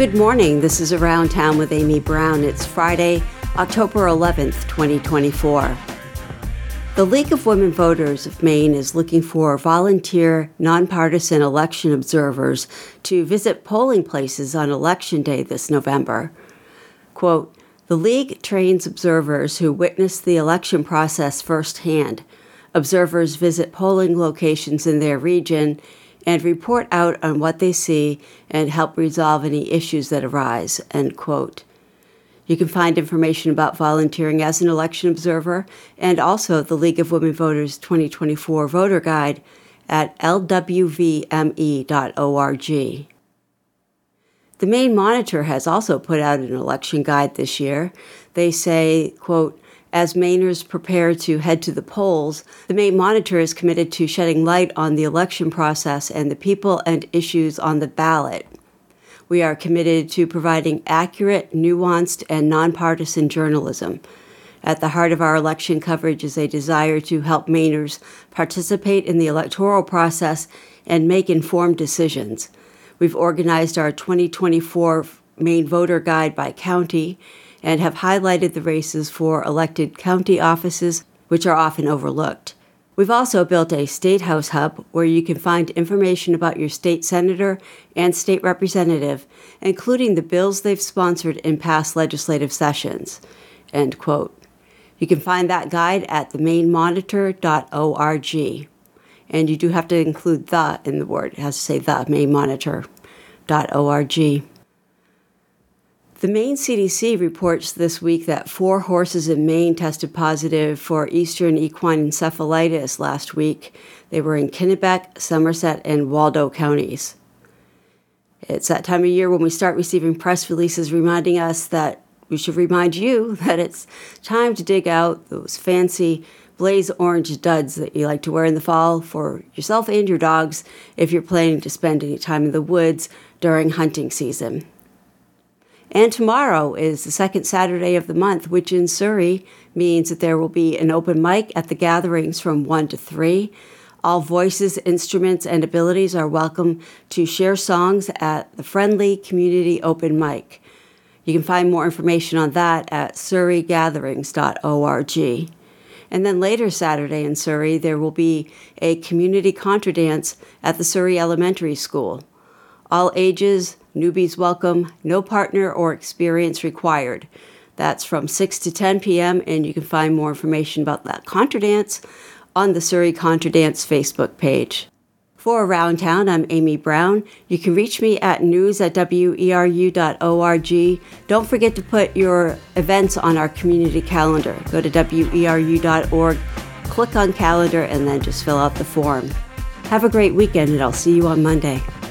Good morning. This is Around Town with Amy Brown. It's Friday, October 11th, 2024. The League of Women Voters of Maine is looking for volunteer, nonpartisan election observers to visit polling places on Election Day this November. Quote, "The League trains observers who witness the election process firsthand. Observers visit polling locations in their region and report out on what they see and help resolve any issues that arise," end quote. You can find information about volunteering as an election observer and also the League of Women Voters 2024 voter guide at lwvme.org. The Maine Monitor has also put out an election guide this year. They say, quote, "As Mainers prepare to head to the polls, the Maine Monitor is committed to shedding light on the election process and the people and issues on the ballot. We are committed to providing accurate, nuanced, and nonpartisan journalism. At the heart of our election coverage is a desire to help Mainers participate in the electoral process and make informed decisions. We've organized our 2024 Maine Voter Guide by county and have highlighted the races for elected county offices, which are often overlooked. We've also built a State House Hub where you can find information about your state senator and state representative, including the bills they've sponsored in past legislative sessions," end quote. You can find that guide at themainmonitor.org. And you do have to include "the" in the word. It has to say "the mainmonitor.org." The Maine CDC reports this week that 4 horses in Maine tested positive for Eastern equine encephalitis last week. They were in Kennebec, Somerset, and Waldo counties. It's that time of year when we start receiving press releases reminding us that we should remind you that it's time to dig out those fancy blaze orange duds that you like to wear in the fall for yourself and your dogs if you're planning to spend any time in the woods during hunting season. And tomorrow is the second Saturday of the month, which in Surrey means that there will be an open mic at the gatherings from 1 to 3. All voices, instruments, and abilities are welcome to share songs at the Friendly Community Open Mic. You can find more information on that at surreygatherings.org. And then later Saturday in Surrey, there will be a community contra dance at the Surrey Elementary School. All ages, newbies welcome, no partner or experience required. That's from 6 to 10 p.m., and you can find more information about that contra dance on the Surrey Contra Dance Facebook page. For Around Town, I'm Amy Brown. You can reach me at news@weru.org. Don't forget to put your events on our community calendar. Go to weru.org, click on calendar, and then just fill out the form. Have a great weekend, and I'll see you on Monday.